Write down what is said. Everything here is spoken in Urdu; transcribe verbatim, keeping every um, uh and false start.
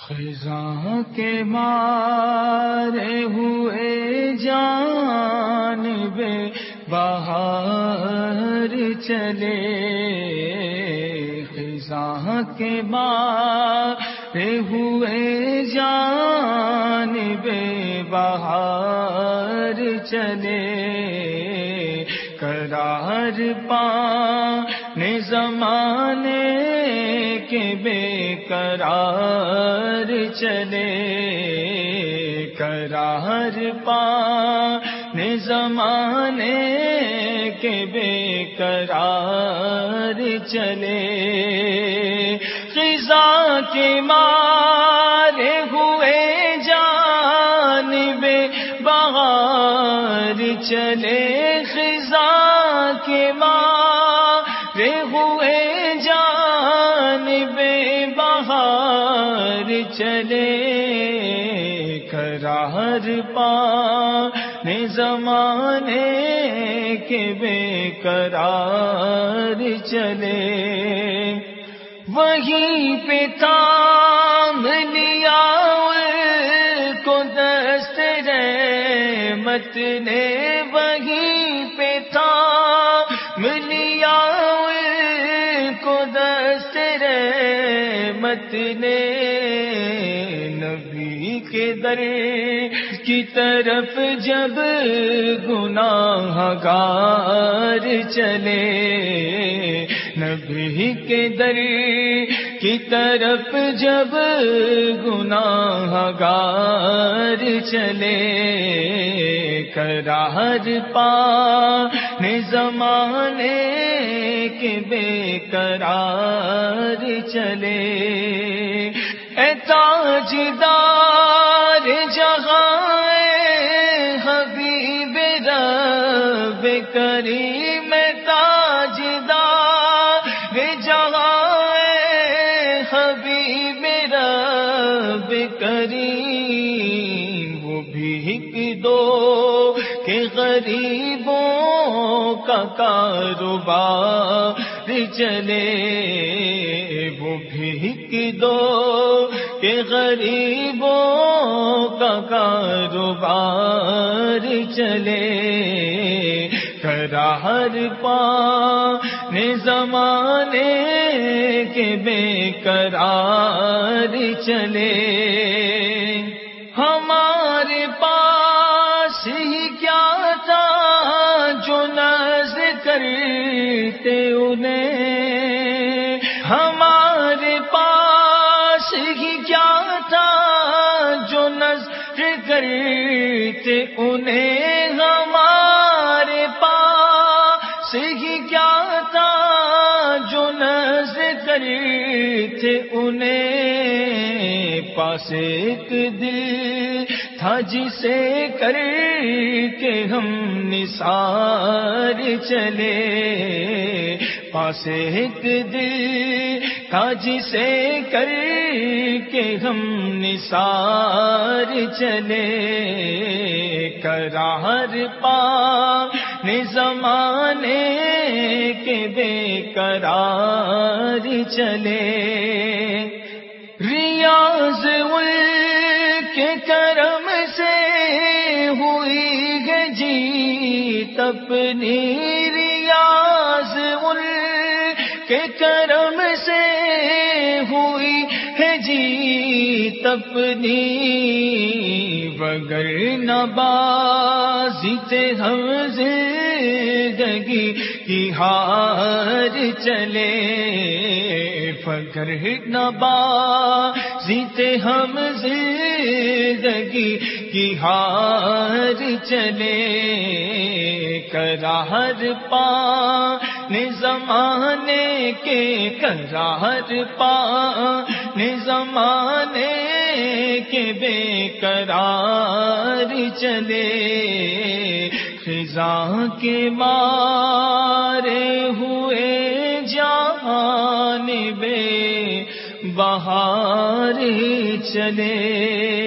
خزاں کے مارے ہوئے جانب بہار چلے، خزاں کے مارے ہوئے جانب بہار چلے، قرار پانے زمانے کے بے قرار چلے، قرار پانے زمانے کے بے قرار چلے، خزاں کے مارے ہوئے جانب بہار چلے، خزاں کے مارے ہوئے جانب بہار چلے، قرار پانے زمانے کے بے قرار چلے، وہیں پہ تھام لیا کو دست رحمت نے، وہیں پہ تھام لیا کو دست رحمت نے، نبی کے در کی طرف جب گناہ گار چلے، نبی کے در کی طرف جب گناہ گار چلے، قرار پانے زمانے کے بے قرار چلے، اے تاجدار جہاں حبیب رب کریم، تاجدار جہاں حبیب رب کریم، وہ بھی ایک دو کہ غریبوں کا کاروبار چلے، وہ بھی ایک دو کہ غریبوں کا کاروبار چلے، قرار پانے زمانے کے بے قرار چلے، ہمارے پاس ہی کیا تھا جو ناز کرتے انہیں، ہمارے پاس ہی کیا تھا جو نظر کرتے انہیں، ہمارے پاس ہی کیا تھا جو نظر کرتے انہیں، پاس ایک دل تھا جسے کر کے ہم نثار چلے، پاس ایک دل تھا جسے کر کے ہم نثار چلے، قرار پانے زمانے کے بے قرار چلے، ریاض ان کے کرم سے ہوئی ہے جیت اپنی، ریاض ان کے کرم سے ہوئی ہے جیت اپنی، وگرنہ بازی تھے ہم زندگی کی ہار چلے، وگرنہ بازی تھے ہم زندگی کی ہار چلے، قرار پانے زمانے کے، قرار پانے زمانے کے بے قرار چلے، خزاں کے مارے ہوئے جانب بہار چلے۔